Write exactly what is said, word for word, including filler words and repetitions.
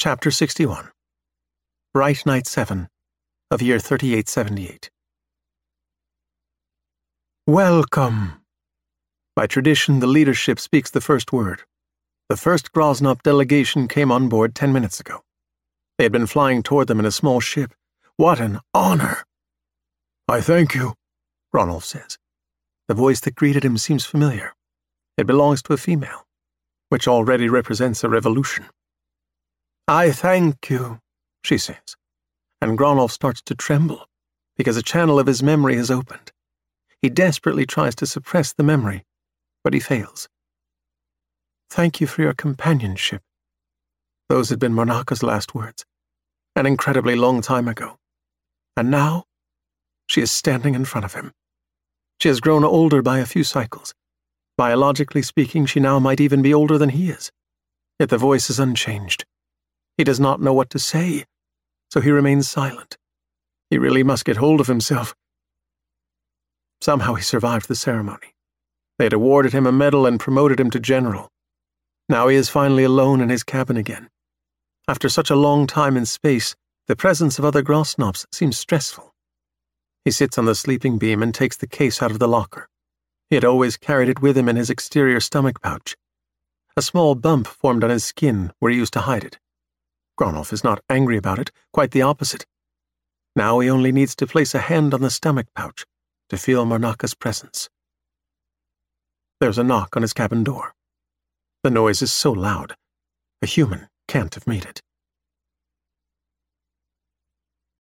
Chapter sixty-one. Bright Night seven of year thirty-eight seventy-eight. Welcome! By tradition, the leadership speaks the first word. The first Grosnop delegation came on board ten minutes ago. They had been flying toward them in a small ship. What an honor! I thank you, Gronolf says. The voice that greeted him seems familiar. It belongs to a female, which already represents a revolution. I thank you, she says, and Gronolf starts to tremble, because a channel of his memory has opened. He desperately tries to suppress the memory, but he fails. Thank you for your companionship. Those had been Mornaka's last words, an incredibly long time ago. And now, she is standing in front of him. She has grown older by a few cycles. Biologically speaking, she now might even be older than he is. Yet the voice is unchanged. He does not know what to say, so he remains silent. He really must get hold of himself. Somehow he survived the ceremony. They had awarded him a medal and promoted him to general. Now he is finally alone in his cabin again. After such a long time in space, the presence of other Grosnops seems stressful. He sits on the sleeping beam and takes the case out of the locker. He had always carried it with him in his exterior stomach pouch. A small bump formed on his skin where he used to hide it. Gronolf is not angry about it, quite the opposite. Now he only needs to place a hand on the stomach pouch to feel Mornaka's presence. There's a knock on his cabin door. The noise is so loud, a human can't have made it.